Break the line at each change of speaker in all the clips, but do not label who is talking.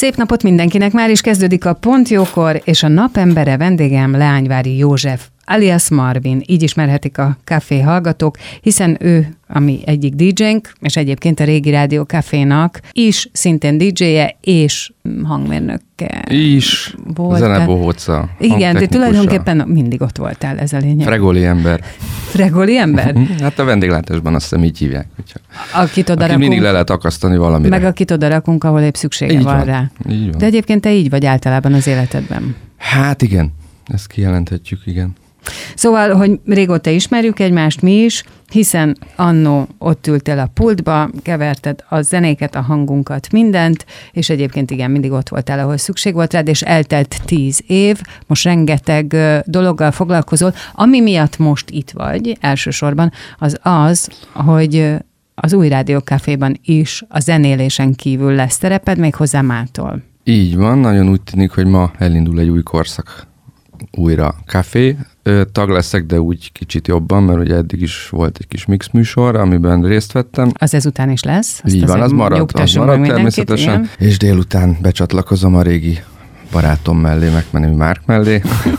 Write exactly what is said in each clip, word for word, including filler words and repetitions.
Szép napot mindenkinek, már is kezdődik a Pont Jókor, és a napembere vendégem Leányvári József, alias Marvin, így ismerhetik a Café hallgatók, hiszen ő a mi egyik dé dzsénk, és egyébként a régi Rádió Cafénak is szintén dé dzséje és hangmérnöke.
Is, zenebohóca.
Igen, de tulajdonképpen mindig ott voltál, ez a lényeg.
Fregoli ember.
Fregoli ember?
Hát a vendéglátásban azt hiszem így hívják.
Akit oda rakunk,
mindig le lehet akasztani valamire.
Meg akit oda rakunk, ahol épp szüksége
így
van,
van
rá.
Így van.
De egyébként te így vagy általában az életedben.
Hát igen, ezt kijelenthetjük, igen.
Szóval, hogy régóta ismerjük egymást mi is, hiszen annó ott ültél a pultba, keverted a zenéket, a hangunkat, mindent, és egyébként igen, mindig ott voltál, ahol szükség volt rád, és eltelt tíz év, most rengeteg dologgal foglalkozol. Ami miatt most itt vagy, elsősorban, az az, hogy az új Rádió Caféban is a zenélésen kívül lesz tereped, méghozzá mától.
Így van, nagyon úgy tűnik, hogy ma elindul egy új korszak. Újra Café tag leszek, de úgy kicsit jobban, mert ugye eddig is volt egy kis mix műsor, amiben részt vettem.
Az ezután is lesz. Azt
így van, az marad, az marad természetesen. Igen. És délután becsatlakozom a régi barátom mellé, megmenő Márk mellé,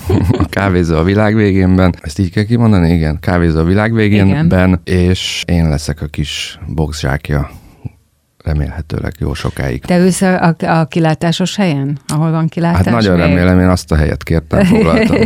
a Kávézó a világ végénben. Ezt így kell kimondani? Igen, Kávézó a világ végénben, és én leszek a kis boxzsákja. Remélhetőleg jó sokáig.
Te ülsz a, a, a kilátásos helyen? Ahol van kilátás?
Hát nagyon még? remélem, én azt a helyet kértem, foglaltam.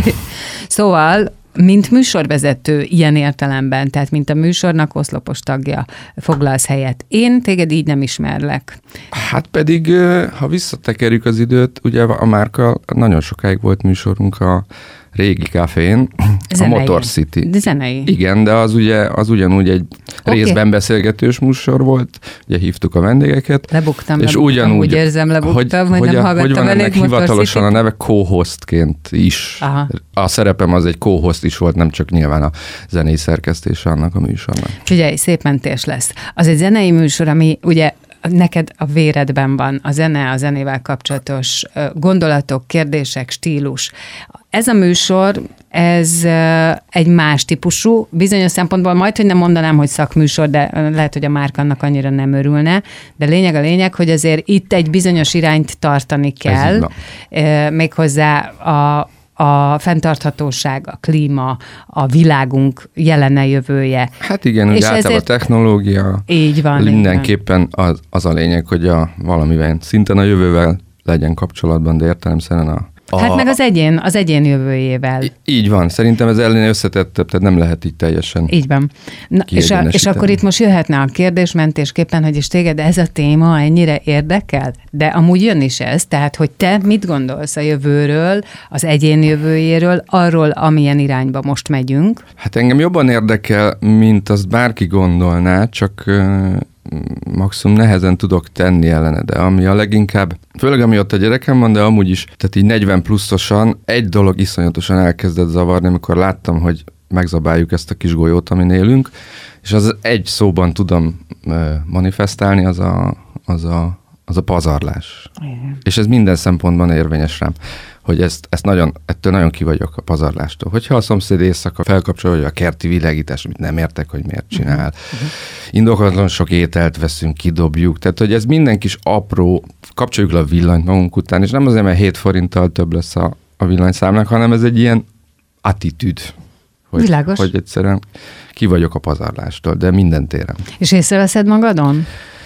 Szóval, mint műsorvezető ilyen értelemben, tehát mint a műsornak oszlopos tagja foglalsz helyet. Én téged így nem ismerlek.
Hát pedig, ha visszatekerjük az időt, ugye a Márkkal nagyon sokáig volt műsorunk a régi Cafén, a Motor City.
De zenei.
Igen, de az, ugye, az ugyanúgy egy okay. részben beszélgetős műsor volt, ugye hívtuk a vendégeket.
Lebuktam,
és
lebuktam,
ugyanúgy,
úgy érzem, lebuktam, hogy,
hogy
nem
a,
hallgattam
hogy van
elég
ennek hivatalosan
Motor
a neve co-hostként is. Aha. A szerepem az egy co-host is volt, nem csak nyilván a zenei szerkesztése annak a műsornak.
Figyelj, szép mentés lesz. Az egy zenei műsor, ami ugye neked a véredben van, a zene, a zenével kapcsolatos gondolatok, kérdések, stílus. Ez a műsor, ez egy más típusú, bizonyos szempontból majd, hogy nem mondanám, hogy szakműsor, de lehet, hogy a Márk annak annyira nem örülne, de lényeg a lényeg, hogy azért itt egy bizonyos irányt tartani kell, méghozzá a a fenntarthatóság, a klíma, a világunk jelene, jövője.
Hát igen, hogy általában ezért... a technológia
így van,
mindenképpen az, az a lényeg, hogy a valamivel szinten a jövővel legyen kapcsolatban, de értelemszerűen a A...
Hát meg az egyén, az egyén jövőjével.
Így van, szerintem ez ellen összetettebb, tehát nem lehet így teljesen.
Így van. Na, és, a, és akkor itt most jöhetne a kérdésmentésképpen, hogy is téged ez a téma ennyire érdekel, de amúgy jön is ez, tehát hogy te mit gondolsz a jövőről, az egyén jövőjéről, arról, amilyen irányba most megyünk?
Hát engem jobban érdekel, mint azt bárki gondolná, csak maximum nehezen tudok tenni ellene, de ami a leginkább, főleg amiatt a gyerekem van, de amúgy is, tehát így negyven pluszosan egy dolog iszonyatosan elkezdett zavarni, amikor láttam, hogy megzabáljuk ezt a kis golyót, amin élünk, és az egy szóban tudom manifestálni, az a, az a, az a pazarlás. Igen. És ez minden szempontban érvényes rám, hogy ezt, ezt nagyon, ettől nagyon ki vagyok a pazarlástól. Hogyha a szomszéd éjszaka felkapcsol, hogy a kerti világítás, amit nem értek, hogy miért csinál. Uh-huh. Indokolatlan sok ételt veszünk, kidobjuk. Tehát, hogy ez minden kis apró, kapcsoljuk le a villanyt magunk után, és nem azért, mert hét forinttal több lesz a, a villanyszámlák, hanem ez egy ilyen attitűd. Hogy,
Világos.
Hogy egyszerűen ki vagyok a pazarlástól, de minden téren.
És észreveszed magadon?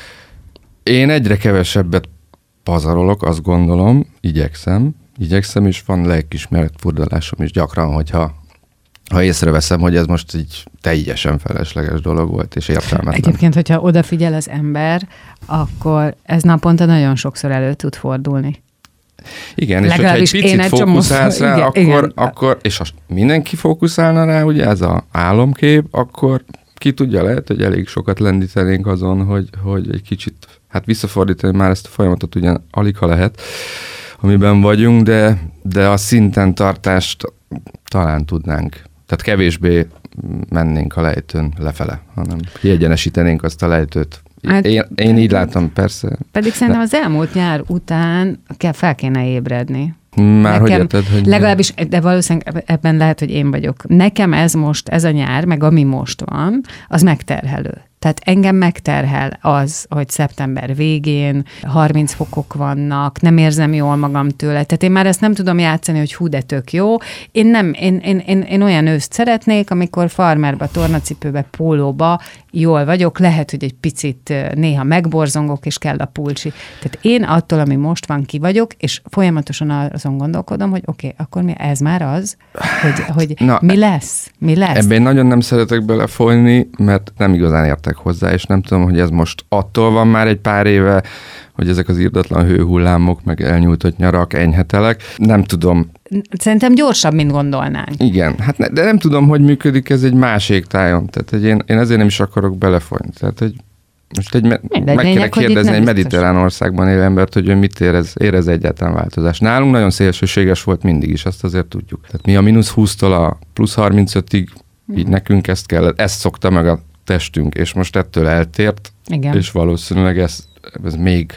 Én egyre kevesebbet pazarolok, azt gondolom, igyekszem, igyekszem, és van lelkiismeret furdalásom is gyakran, hogyha ha észreveszem, hogy ez most így teljesen felesleges dolog volt, és értelmetlen.
Egyébként, hogyha odafigyel az ember, akkor ez naponta nagyon sokszor elő tud fordulni.
Igen, és hogyha egy picit egy fókuszálsz rá,
igen,
akkor,
igen.
akkor, és ha mindenki fókuszálna rá, ugye ez az álomkép, akkor ki tudja, lehet, hogy elég sokat lendítenénk azon, hogy, hogy egy kicsit, hát visszafordítani már ezt a folyamatot ugyan alig, ha lehet, amiben vagyunk, de, de a szinten tartást talán tudnánk. Tehát kevésbé mennénk a lejtőn lefele, hanem kiegyenesítenénk azt a lejtőt. Hát, én, én így látom, persze.
Pedig szerintem az elmúlt nyár után kell, fel kéne ébredni.
Már nekem, hogy érted, hogy...
Legalábbis, de valószínűleg ebben lehet, hogy én vagyok. Nekem ez most, ez a nyár, meg ami most van, az megterhelő. Tehát engem megterhel az, hogy szeptember végén harminc fokok vannak, nem érzem jól magam tőle. Tehát én már ezt nem tudom játszani, hogy hú, de tök jó. Én nem, én, én, én, én olyan őszt szeretnék, amikor farmerba, tornacipőbe, pólóba jól vagyok, lehet, hogy egy picit néha megborzongok, és kell a pulcsi. Tehát én attól, ami most van, ki vagyok, és folyamatosan azon gondolkodom, hogy oké, okay, akkor mi, ez már az, hogy, hogy Na, mi lesz? Mi lesz?
Ebben én nagyon nem szeretek belefolyni, mert nem igazán értek hozzá, és nem tudom, hogy ez most attól van már egy pár éve, hogy ezek az irdatlan hőhullámok, meg elnyújtott nyarak, enyhetelek. Nem tudom.
Szerintem gyorsabb, mint gondolnánk.
Igen, hát ne, de nem tudom, hogy működik ez egy más égtájon. Tehát hogy én, én ezért nem is akarok belefolyni. Tehát, hogy most egy me- meg kéne kérdezni egy mediterrán országban élő embert, hogy ő mit érez, érez egyáltalán változás. Nálunk nagyon szélsőséges volt mindig is, azt azért tudjuk. Tehát mi a mínusz húsztól a plusz harmincötig, így nekünk ezt kellett, ezt szokta meg a testünk, és most ettől eltért, igen. És valószínűleg ez, ez még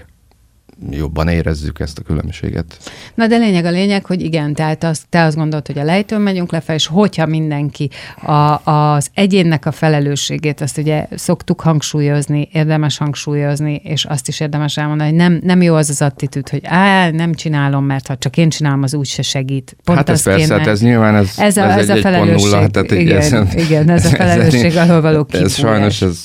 jobban érezzük ezt a különbséget.
Na de lényeg a lényeg, hogy igen, tehát az, te azt gondolod, hogy a lejtőn megyünk lefelé, és hogyha mindenki a, az egyénnek a felelősségét, azt ugye szoktuk hangsúlyozni, érdemes hangsúlyozni, és azt is érdemes elmondani, hogy nem, nem jó az az attitűd, hogy á, nem csinálom, mert ha csak én csinálom, az úgyse segít. Pont
hát ez persze, hát ez nyilván ez,
ez, a, ez, ez egy, a felelősség. nulla, hát igen, ez, igen, ez a felelősség, ez, ahol való kifúrás.
Ez sajnos, ez,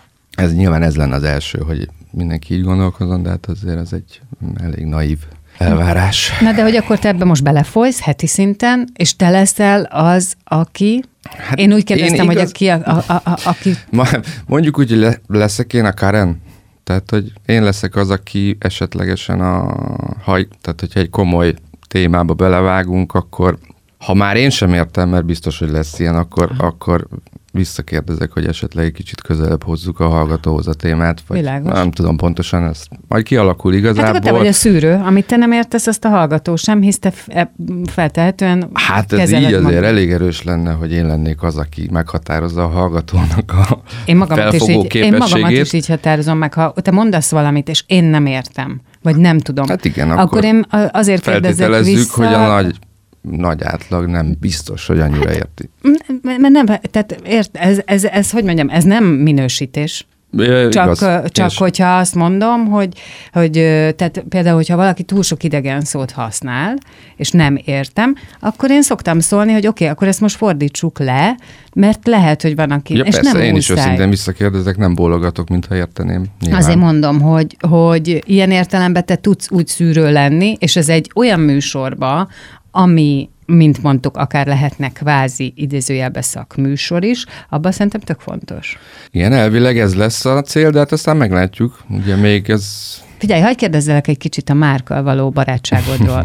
ez nyilván ez lenne az első, hogy mindenki így gondolkozon, de hát azért ez egy elég naív elvárás.
Na de hogy akkor te ebbe most belefolysz heti szinten, és te leszel az, aki... Hát én úgy kérdeztem, én igaz... hogy aki... A, a, a, a, aki...
Mondjuk úgy, hogy le, leszek én a Karen. Tehát, hogy én leszek az, aki esetlegesen a... Haj, tehát, hogyha egy komoly témába belevágunk, akkor ha már én sem értem, mert biztos, hogy lesz ilyen, akkor, akkor visszakérdezek, hogy esetleg egy kicsit közelebb hozzuk a hallgatóhoz a témát, vagy Világos. Nem tudom pontosan, ez majd kialakul igazából. Hát
akkor te vagy a szűrő, amit te nem értesz, azt a hallgató sem, hisz te feltehetően
Hát ez így azért magad. Elég erős lenne, hogy én lennék az, aki meghatározza a hallgatónak a én magamat felfogó is így, képességét.
Én magamat is így határozom meg, ha te mondasz valamit, és én nem értem, vagy nem tudom.
Hát igen,
akkor, akkor én azért kérdezek vissza.
hogy a nagy nagy átlag nem biztos, hogy annyira hát, érti.
Mert nem, tehát ért, ez, ez, ez, hogy mondjam, ez nem minősítés.
É,
csak
igaz,
csak hogyha azt mondom, hogy, hogy tehát például, hogyha valaki túl sok idegen szót használ, és nem értem, akkor én szoktam szólni, hogy oké, okay, akkor ezt most fordítsuk le, mert lehet, hogy van, aki...
Ja,
és
persze,
nem
én
muszáj.
is őszintén visszakérdezek, nem bólogatok, mintha érteném. Nyilván.
Azért mondom, hogy, hogy ilyen értelemben te tudsz úgy szűrő lenni, és ez egy olyan műsorba, ami, mint mondtuk, akár lehetnek kvázi idézőjelbe szakműsor is, abban szerintem tök fontos.
Igen, elvileg ez lesz a cél, de hát aztán meglátjuk. Ugye még ez...
Figyelj, hagyj kérdezzelek egy kicsit a Márkkal való barátságodról.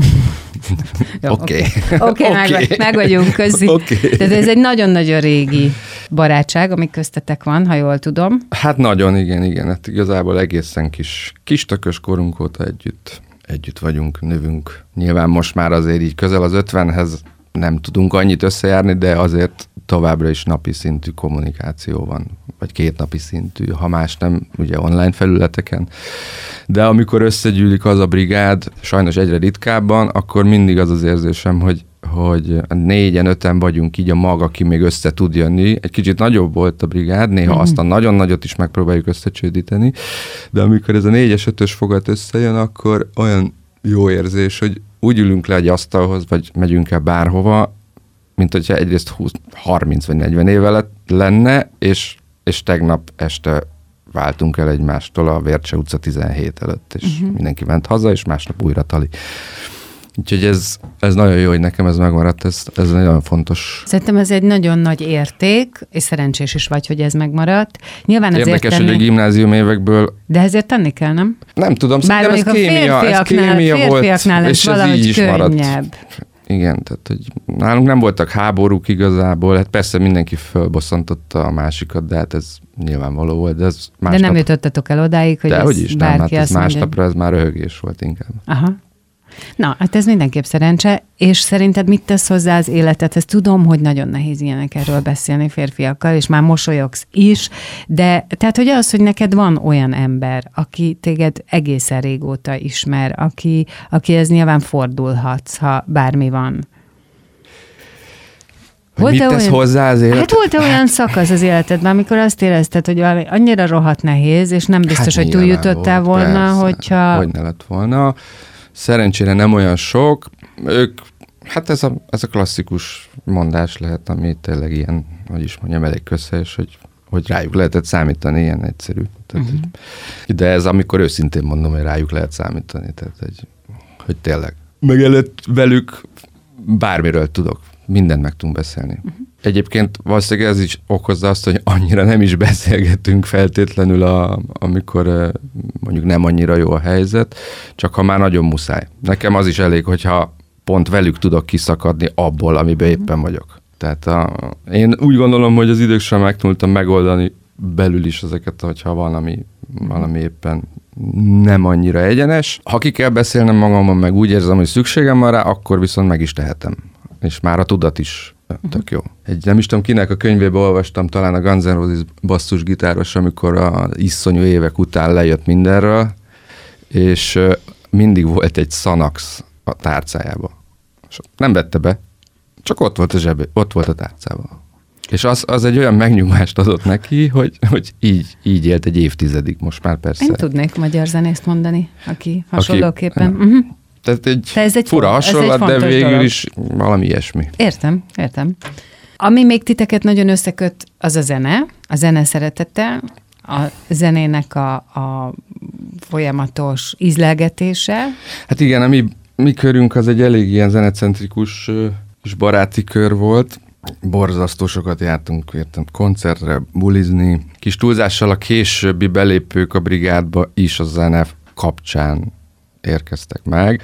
Oké.
Oké, meg vagyunk közé. Okay. Tehát ez egy nagyon-nagyon régi barátság, ami köztetek van, ha jól tudom.
Hát nagyon, igen, igen. Hát igazából egészen kis, kis tökös korunk óta együtt. Együtt vagyunk, növünk. Nyilván most már azért így közel az ötvenhez nem tudunk annyit összejárni, de azért továbbra is napi szintű kommunikáció van, vagy két napi szintű, ha más nem, ugye online felületeken. De amikor összegyűlik az a brigád, sajnos egyre ritkábban, akkor mindig az az érzésem, hogy hogy négyen, öten vagyunk így a mag, aki még össze tud jönni. Egy kicsit nagyobb volt a brigád, néha mm. azt a nagyon nagyot is megpróbáljuk összecsődíteni, de amikor ez a négyes, ötös fogat összejön, akkor olyan jó érzés, hogy úgy ülünk le egy asztalhoz, vagy megyünk el bárhova, mint hogyha egyrészt húsz, harminc vagy negyven éve lenne, és, és tegnap este váltunk el egymástól a Vércse utca tizenhét előtt, és uh-huh. mindenki ment haza, és másnap újra tali. Úgyhogy ez, ez nagyon jó, hogy nekem ez megmaradt, ez, ez nagyon fontos.
Szerintem ez egy nagyon nagy érték, és szerencsés is vagy, hogy ez megmaradt. Nyilván
érdekes, tenni... hogy a gimnázium évekből...
De ezért tenni kell, nem?
Nem tudom, szerintem ez kémia, ez kémia volt, és ez így is könnyebb. Maradt. Igen, tehát hogy nálunk nem voltak háborúk igazából, hát persze mindenki fölbosszantotta a másikat, de hát ez nyilvánvaló volt. De, ez másnap...
de nem jutottatok el odáig, hogy
de
ez
hogy is,
bárki
nem, hát
azt
másnapra ez már röhögés volt inkább.
Aha. Na, hát ez mindenképp szerencse, és szerinted mit tesz hozzá az életedhez? Tudom, hogy nagyon nehéz ilyenekről beszélni férfiakkal, és már mosolyogsz is, de tehát, hogy az, hogy neked van olyan ember, aki téged egészen régóta ismer, aki, aki ez nyilván fordulhatsz, ha bármi van.
Hogy mit tesz olyan, hozzá az élet?
Hát volt-e olyan szakasz az életedben, amikor azt érezted, hogy annyira rohadt nehéz, és nem biztos, hát hogy túljutottál volt, volna, persze, hogyha...
Hogy ne lett volna. Szerencsére nem olyan sok. Ők, hát ez a, ez a klasszikus mondás lehet, ami tényleg ilyen, hogy is mondjam, elég közhelyes, hogy, hogy rájuk lehetett számítani, ilyen egyszerű. Tehát, uh-huh. De ez amikor őszintén mondom, hogy rájuk lehet számítani. Tehát, hogy, hogy tényleg. Meg előtt velük bármiről tudok. Mindent meg tudunk beszélni. Uh-huh. Egyébként valószínűleg ez is okozza azt, hogy annyira nem is beszélgetünk feltétlenül, a, amikor mondjuk nem annyira jó a helyzet, csak ha már nagyon muszáj. Nekem az is elég, hogyha pont velük tudok kiszakadni abból, amiben uh-huh. éppen vagyok. Tehát a, én úgy gondolom, hogy az idők során megtanultam megoldani belül is ezeket, hogyha valami, valami éppen nem annyira egyenes. Ha ki kell beszélnem magamon, meg úgy érzem, hogy szükségem van rá, akkor viszont meg is tehetem. És már a tudat is tök jó. Egy, nem is tudom, kinek a könyvébe olvastam, talán a Guns N' Roses basszusgitáros, amikor az iszonyú évek után lejött mindenről, és mindig volt egy Xanax a tárcájába. És nem vette be, csak ott volt a zsebé, ott volt a tárcában. És az, az egy olyan megnyugvást adott neki, hogy, hogy így, így élt egy évtizedig, most már persze.
Én tudnék magyar zenészt mondani, aki hasonlóképpen.
Aki, uh-huh. Tehát egy, ez egy fura hasonlat, de végül dolog. Is valami ilyesmi.
Értem, értem. Ami még titeket nagyon összeköt, az a zene, a zene szeretete, a zenének a, a folyamatos ízlelgetése.
Hát igen, a mi, mi körünk az egy elég ilyen zenecentrikus és baráti kör volt. Borzasztó sokat jártunk, értem, koncertre, bulizni. Kis túlzással a későbbi belépők a brigádba is a zene kapcsán érkeztek meg.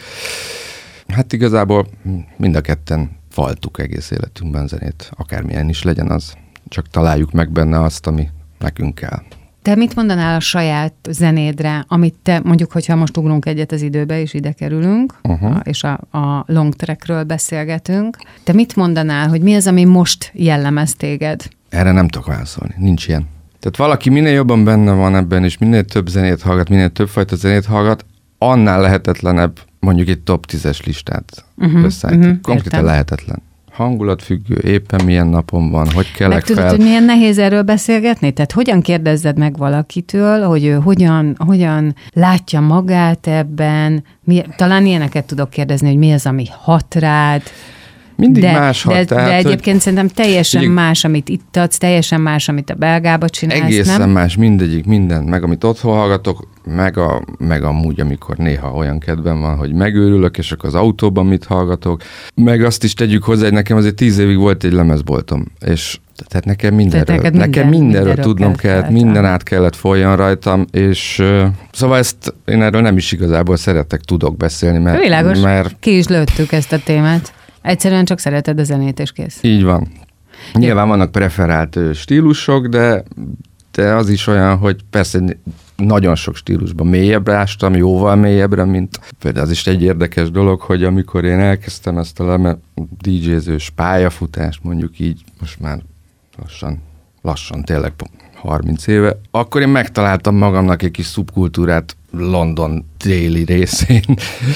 Hát igazából mind a ketten faltuk egész életünkben zenét, akármilyen is legyen az. Csak találjuk meg benne azt, ami nekünk kell.
Te mit mondanál a saját zenédre, amit te, mondjuk, hogyha most ugrunk egyet az időbe, és ide kerülünk, uh-huh. és a, a long trackről beszélgetünk, te mit mondanál, hogy mi az, ami most jellemez téged?
Erre nem tudok válaszolni, nincs ilyen. Tehát valaki minél jobban benne van ebben, és minél több zenét hallgat, minél több fajta zenét hallgat, annál lehetetlenebb mondjuk egy top tízes listát uh-huh, összeállítani. Uh-huh, Konkrétan értem. Lehetetlen. Hangulatfüggő, éppen milyen napon van, hogy kelek
meg
fel.
Meg tudod, hogy milyen nehéz erről beszélgetni? Tehát hogyan kérdezzed meg valakitől, hogy ő hogyan, hogyan látja magát ebben? Mi, talán ilyeneket tudok kérdezni, hogy mi az, ami hat rád.
Mindig
de,
más hat.
De,
tehát,
de egyébként hogy... szerintem teljesen így, más, amit itt adsz, teljesen más, amit a belgába csinálsz,
egészen
nem?
más, mindegyik, minden. Meg amit otthon hallgatok, meg, a, meg amúgy, amikor néha olyan kedvem van, hogy megőrülök, és akkor az autóban mit hallgatok. Meg azt is tegyük hozzá, hogy nekem azért tíz évig volt egy lemezboltom, és tehát nekem mindenről, nekem minden, mindenről, mindenről tudnom kellett, kellett minden át kellett folyjon rajtam, és uh, szóval ezt én erről nem is igazából szeretek, tudok beszélni, mert...
Világos,
mert...
ki is lőttük ezt a témát. Egyszerűen csak szereted a zenét, és kész.
Így van. Nyilván vannak preferált stílusok, de, de az is olyan, hogy persze nagyon sok stílusban mélyebbre ástam, jóval mélyebbre, mint például az is egy érdekes dolog, hogy amikor én elkezdtem ezt a leme dé jé-zős pályafutást, mondjuk így, most már lassan, lassan tényleg harminc éve, akkor én megtaláltam magamnak egy kis szubkultúrát London déli részén,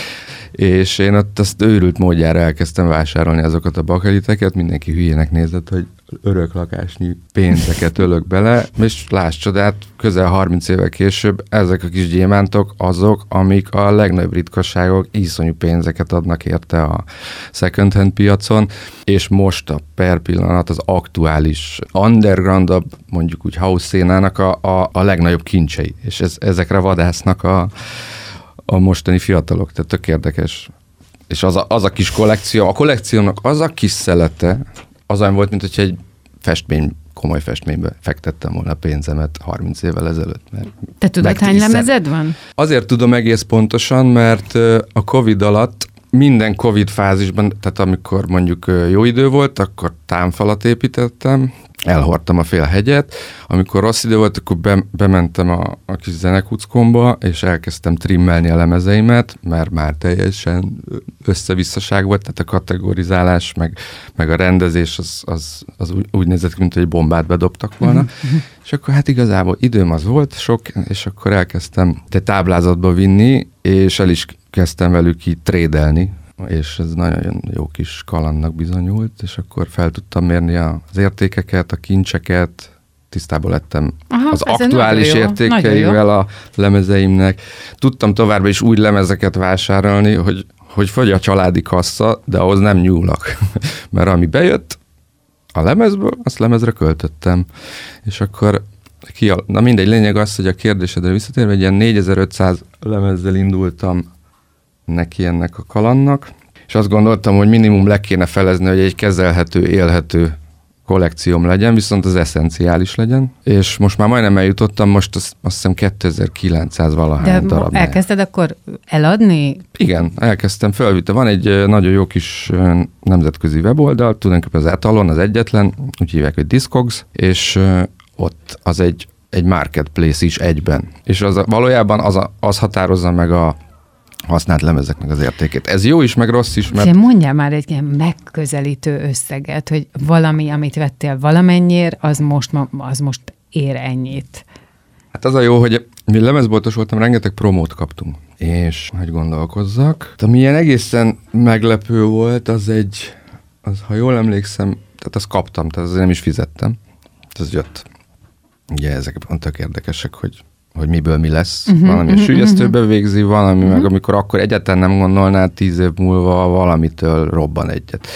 és én ott azt őrült módjára elkezdtem vásárolni azokat a bakeliteket, mindenki hülyének nézett, hogy örök lakásnyi pénzeket ölök bele, és láss csodát, közel harminc évvel később ezek a kis gyémántok azok, amik a legnagyobb ritkaságok, iszonyú pénzeket adnak érte a second hand piacon, és most a per pillanat az aktuális undergroundabb, mondjuk úgy house szénának a, a, a legnagyobb kincsei, és ez, ezekre vadásznak a a mostani fiatalok, tehát tök érdekes. És az a, az a kis kollekció, a kollekciónak az a kis szelete, az olyan volt, mint hogyha egy festmény, komoly festménybe fektettem volna a pénzemet harminc évvel ezelőtt. Mert
te tudod, hány lemezed van?
Azért tudom egész pontosan, mert a Covid alatt minden Covid fázisban, tehát amikor mondjuk jó idő volt, akkor támfalat építettem, elhordtam a fél hegyet, amikor rossz idő volt, akkor be, bementem a, a kis zenekuckomba, és elkezdtem trimmelni a lemezeimet, mert már teljesen összevisszaság volt, tehát a kategorizálás, meg, meg a rendezés az, az, az úgy, úgy nézett ki, mint hogy egy bombát bedobtak volna, uh-huh. és akkor hát igazából időm az volt sok, és akkor elkezdtem te táblázatba vinni, és el is kezdtem velük így trédelni, és ez nagyon jó kis kalandnak bizonyult, és akkor fel tudtam mérni az értékeket, a kincseket, tisztában lettem Aha, az aktuális értékeivel a lemezeimnek. Tudtam továbbra is úgy lemezeket vásárolni, hogy, hogy fogy a családi kassa, de ahhoz nem nyúlok. Mert ami bejött a lemezből, azt lemezre költöttem. És akkor ki a, na mindegy, lényeg az, hogy a kérdésedre visszatérve, egy ilyen négyezer-ötszáz lemezzel indultam neki ennek a kalandnak, és azt gondoltam, hogy minimum le kéne felezni, hogy egy kezelhető, élhető kollekcióm legyen, viszont az eszenciális legyen, és most már majdnem eljutottam, most azt, azt hiszem kétezer-kilencszáz valahány darab.
De elkezdted akkor eladni?
Igen, elkezdtem, felvitte. Van egy nagyon jó kis nemzetközi weboldal, tulajdonképpen az Etalon, az egyetlen, úgy hívják, hogy Discogs, és ott az egy, egy marketplace is egyben. És az, valójában az, a, az határozza meg a használt lemezeknek az értékét. Ez jó is, meg rossz is, mert...
Mondjál már egy ilyen megközelítő összeget, hogy valami, amit vettél valamennyiért, az most, az most ér ennyit.
Hát az a jó, hogy mi lemezboltos voltam, rengeteg promót kaptunk. És hogy gondolkozzak. Ami ilyen egészen meglepő volt, az egy, az, ha jól emlékszem, tehát azt kaptam, tehát azért nem is fizettem. Ez jött. Ugye ezek pont tök érdekesek, hogy hogy miből mi lesz, uh-huh, valami uh-huh, a sülyeztőbe végzi, valami uh-huh. meg amikor akkor egyáltalán nem gondolnád, tíz év múlva valamitől robban egyet.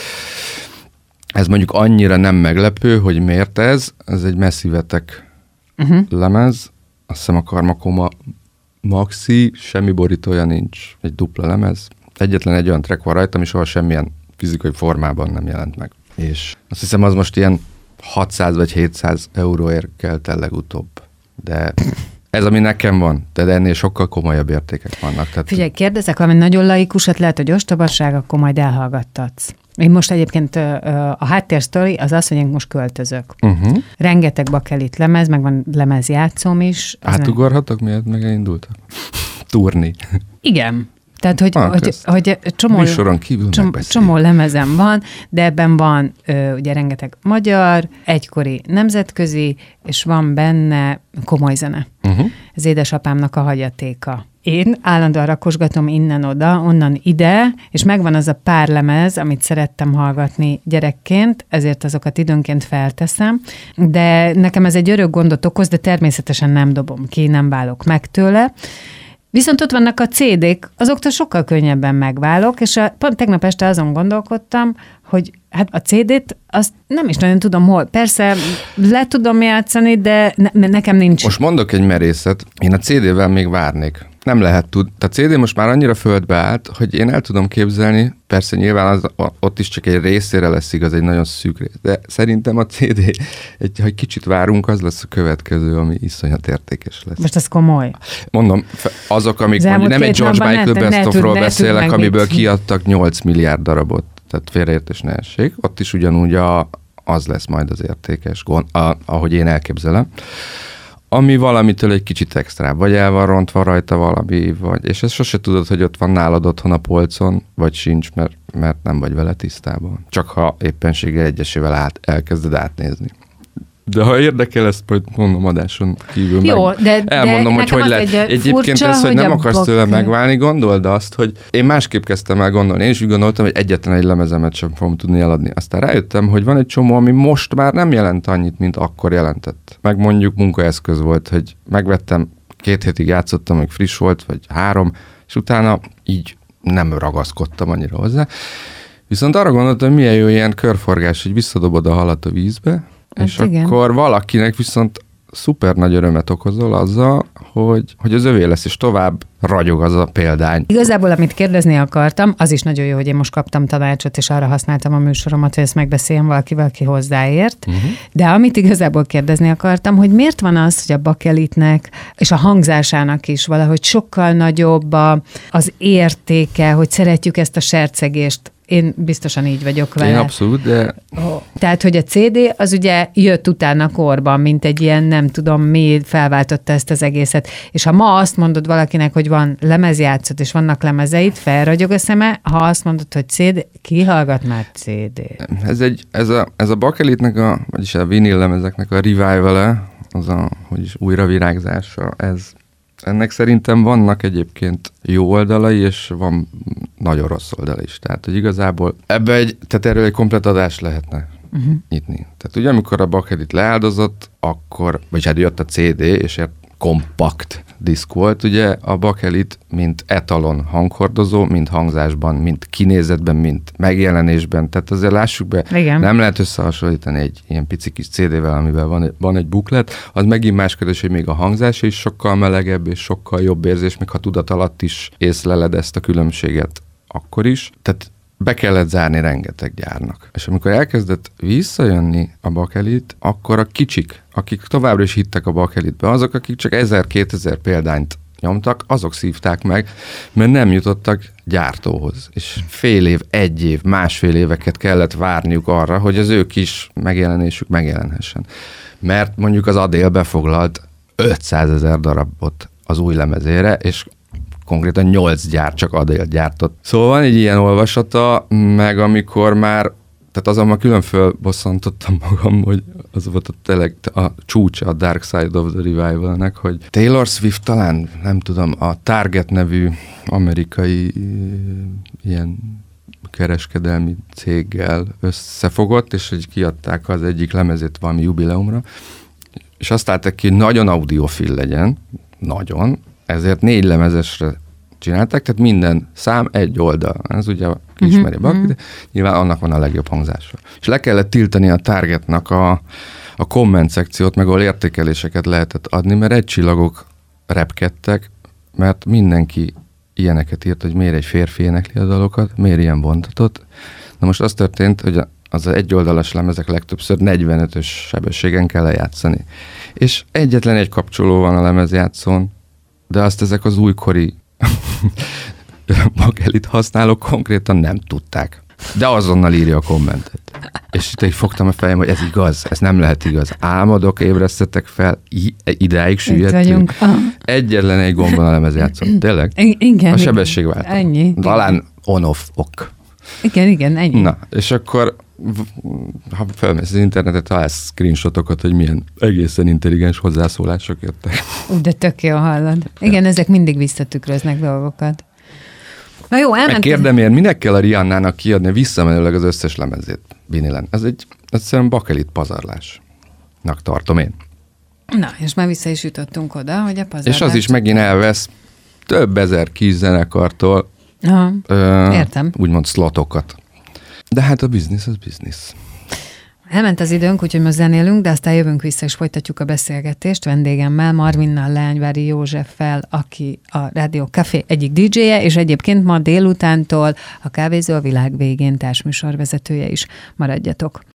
Ez mondjuk annyira nem meglepő, hogy miért ez, ez egy Massive-etek uh-huh. lemez, azt hiszem a Karmakoma Maxi, semmi borítója nincs, egy dupla lemez, egyetlen egy olyan track van rajta, ami soha semmilyen fizikai formában nem jelent meg. És azt hiszem az most ilyen hatszáz vagy hétszáz euróért kelt el legutóbb, de... Ez, ami nekem van, de ennél sokkal komolyabb értékek vannak. Tehát...
Figyelj, kérdezek valami nagyon laikusat, lehet, hogy ostobaság, akkor majd elhallgattatsz. Én most egyébként a háttérsztori az az, hogy én most költözök. Uh-huh. Rengeteg bakelit lemez, meg van lemezjátszóm is.
Átugorhatok, miért meg elindultak? Turni.
Igen. Tehát, hogy, ah, hogy, hogy csomó,
csomó,
csomó lemezem van, de ebben van ö, ugye rengeteg magyar, egykori nemzetközi, és van benne komoly zene. Uh-huh. Ez édesapámnak a hagyatéka. Én állandóan rakosgatom innen-oda, onnan ide, és megvan az a pár lemez, amit szerettem hallgatni gyerekként, ezért azokat időnként felteszem, de nekem ez egy örök gondot okoz, de természetesen nem dobom ki, nem válok meg tőle. Viszont ott vannak a cé dék, azoktól sokkal könnyebben megválok, és a, pont tegnap este azon gondolkodtam, hogy hát a cé dét azt nem is nagyon tudom hol. Persze le tudom játszani, de ne, nekem nincs.
Most mondok egy merészet, én a cé dével még várnék. Nem lehet tudni. A cé dé most már annyira földbe állt, hogy én el tudom képzelni, persze nyilván az, ott is csak egy részére lesz igaz, egy nagyon szűk rész, de szerintem a cé dé, egy, ha egy kicsit várunk, az lesz a következő, ami iszonyat értékes lesz.
Most ez komoly.
Mondom, azok, amik mondjuk, nem egy George Michael Best of-ról beszélek, amiből mit. Kiadtak nyolc milliárd darabot, tehát félreértés ne essék, ott is ugyanúgy a, az lesz majd az értékes, gond, a, ahogy én elképzelem. Ami valamitől egy kicsit extra, vagy el van rontva rajta valami, vagy, és ezt sose tudod, hogy ott van nálad otthon a polcon, vagy sincs, mert, mert nem vagy vele tisztában. Csak ha éppenséggel egyesével át, elkezded átnézni. De ha érdekel, ezt majd mondom adáson kívül
Jó,
meg.
De,
elmondom,
de
hogy hogy lehet. Egy Egyébként furcsa, ez, hogy, hogy nem akarsz tőle megválni, gondold azt, hogy én másképp kezdtem el gondolni. Én is úgy gondoltam, hogy egyetlen egy lemezemet sem fogom tudni eladni. Aztán rájöttem, hogy van egy csomó, ami most már nem jelent annyit, mint akkor jelentett. Meg mondjuk munkaeszköz volt, hogy megvettem, két hétig játszottam, még friss volt, vagy három, és utána így nem ragaszkodtam annyira hozzá. Viszont arra gondoltam, hogy milyen jó ilyen körforgás, hogy visszadobod a halat a vízbe, hát és igen. Akkor valakinek viszont szuper nagy örömet okozol azzal, hogy, hogy az övé lesz, és tovább ragyog az a példány.
Igazából, amit kérdezni akartam, az is nagyon jó, hogy én most kaptam tanácsot, és arra használtam a műsoromat, hogy ezt megbeszéljem valakivel, aki hozzáért. Uh-huh. De amit igazából kérdezni akartam, hogy miért van az, hogy a bakelitnek és a hangzásának is valahogy sokkal nagyobb a, az értéke, hogy szeretjük ezt a sercegést. Én biztosan így vagyok vele.
Én abszolút, de...
Oh. Tehát, hogy a cé dé az ugye jött utána korban, mint egy ilyen, nem tudom mi, felváltotta ezt az egészet. És ha ma azt mondod valakinek, hogy van lemezjátszat, és vannak lemezeid, felragyog a szeme, ha azt mondod, hogy cé dé, ki hallgat már cé dé?
Ez, egy, ez, a, ez a bakelitnek, a, vagyis a vinil lemezeknek a revival-e, az a, hogy is újravirágzása, ez... Ennek szerintem vannak egyébként jó oldalai, és van nagyon rossz oldala is. Tehát, hogy igazából ebbe egy, tehát erről egy komplet adást lehetne uh-huh. nyitni. Tehát ugye, amikor a bakelit leáldozott, akkor, vagy hát jött a cé dé, és egy kompakt diszk volt, ugye a bakelit, mint etalon hanghordozó, mint hangzásban, mint kinézetben, mint megjelenésben. Tehát azért lássuk be, igen. Nem lehet összehasonlítani egy ilyen pici kis cé dé-vel, amivel van egy, van egy buklet. Az megint más kérdés, hogy még a hangzás is sokkal melegebb, és sokkal jobb érzés, még ha tudat alatt is észleled ezt a különbséget akkor is. Tehát be kellett zárni rengeteg gyárnak. És amikor elkezdett visszajönni a bakelit, akkor a kicsik, akik továbbra is hittek a bakelitbe, azok, akik csak ezer-kétezer példányt nyomtak, azok szívták meg, mert nem jutottak gyártóhoz. És fél év, egy év, másfél éveket kellett várniuk arra, hogy az ő kis megjelenésük megjelenhessen. Mert mondjuk az Adél befoglalt ötszázezer darabot az új lemezére, és konkrétan nyolc gyár csak Adél gyártott. Szóval van egy ilyen olvasata, meg amikor már, tehát azon már külön fölbosszantottam magam, hogy az volt a, tényleg a csúcsa a Dark Side of the Revival-nek, hogy Taylor Swift talán, nem tudom, a Target nevű amerikai ilyen kereskedelmi céggel összefogott, és hogy kiadták az egyik lemezét valami jubileumra, és azt álltak ki, hogy nagyon audiofil legyen, nagyon, ezért négy lemezesre csinálták, tehát minden szám egy oldal. Ez ugye ki ismeri uh-huh, Bakit, uh-huh. Nyilván annak van a legjobb hangzása. És le kellett tiltani a Targetnak a, a komment szekciót, meg ahol értékeléseket lehetett adni, mert egy csillagok repkedtek, mert mindenki ilyeneket írt, hogy miért egy férfi énekli a dalokat, miért ilyen bontatott. Na most az történt, hogy az egyoldalas lemezek legtöbbször negyvenötös sebességen kell lejátszani. És egyetlen egy kapcsoló van a lemezjátszón, de azt ezek az újkori bakelit használók konkrétan nem tudták. De azonnal írja a kommentet. És itt így fogtam a fejem, hogy ez igaz, ez nem lehet igaz. Álmodok, ébresztetek fel, I- idáig süllyedtünk. Egyetlen egy gombon a lemezjátszón. Tényleg?
I- igen.
A sebességváltó.
Ennyi.
Talán on-off ok.
Igen, igen, ennyi.
Na, és akkor ha felmész az internetet, találsz screenshotokat, hogy milyen egészen intelligens hozzászólások jöttek.
Úgy, de tök jó hallod. Igen, ja. Ezek mindig visszatükröznek dolgokat. Na jó, elmentem.
Megkérdem én, minek kell a Rihannának kiadni visszamenőleg az összes lemezét vinilen? Ez egy egyszerűen bakelit pazarlásnak tartom én.
Na, és már vissza is jutottunk oda, hogy a pazarlás...
És az is megint elvesz több ezer kis zenekartól
Aha, ö, értem.
úgymond szlotokat. De hát a biznisz az biznisz.
Elment az időnk, úgyhogy most zenélünk, de aztán jövünk vissza, és folytatjuk a beszélgetést vendégemmel, Marvinnal, Leányvári Józseffel, aki a Rádió Café egyik dé dzséje, és egyébként ma délutántól a Kávézó a világ végén társműsorvezetője is. Maradjatok!